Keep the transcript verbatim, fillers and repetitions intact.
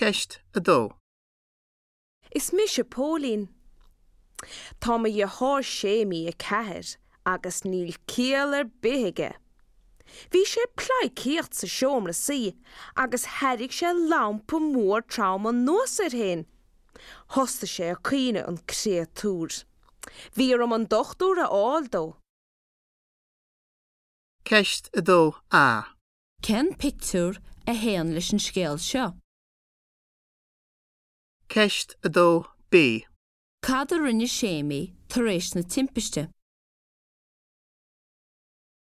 Ceist a dó. Is mis se Pauline. Tá me je háir sémi a ceir agus níl céalar bithige. Bhí sé plai cíocht sa seomra si agus herig sé lampa mór trauma nósir hen. Hosta sé a cíine an créatúr. Bhí ar an dochtúr a áil dó. Ceist a dó A. Ken pictúr a héan leis an scéal seo. Ceist a dó B. Cad a rinne sémi tar éis na timpiste.